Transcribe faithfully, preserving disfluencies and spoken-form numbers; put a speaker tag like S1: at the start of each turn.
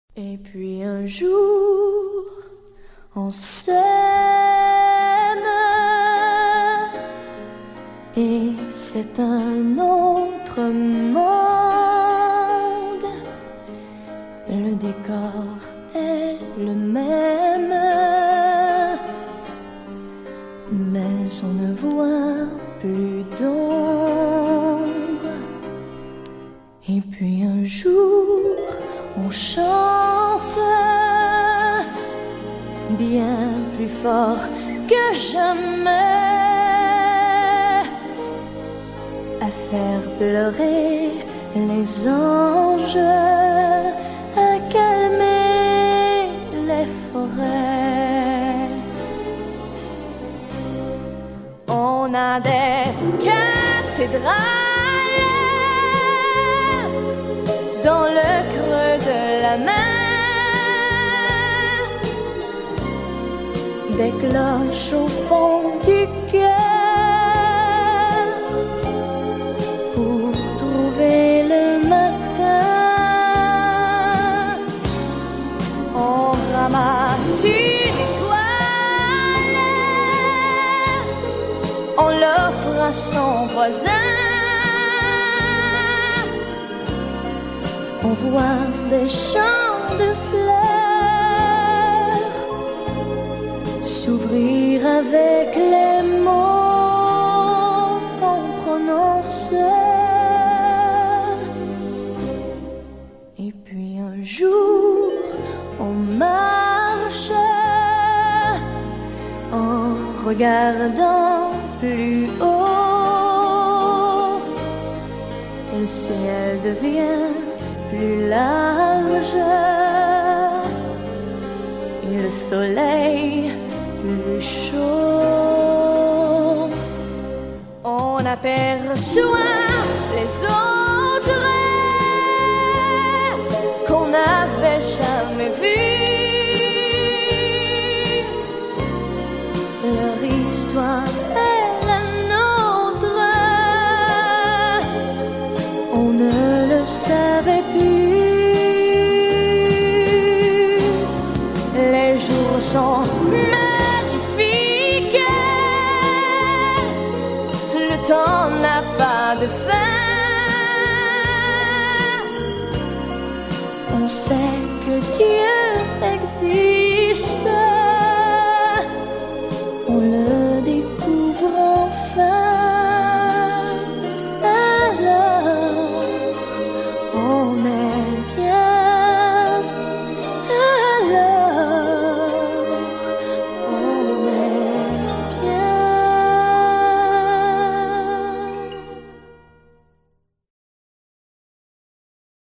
S1: Et puis un jour, on s'aime et c'est un autre monde. Le décor est le même, mais on ne voit plus d'ombre. Et puis un jour, on chante bien plus fort que jamais, à faire pleurer les anges, à calmer les forêts. On a des cathédrales dans le creux de la mer, des cloches au fond du cœur pour trouver le matin. On ramasse une étoile, on l'offre à son voisin. On voit des champs de fleurs s'ouvrir avec les mots qu'on prononce. Et puis un jour, on marche en regardant plus haut. Le ciel devient plus large et le soleil plus chaud. On aperçoit les autres qu'on n'avait jamais vus. Leur histoire est la nôtre, on ne le savait plus. Les jours sont magnifiques, le temps n'a pas de fin. On sait que Dieu existe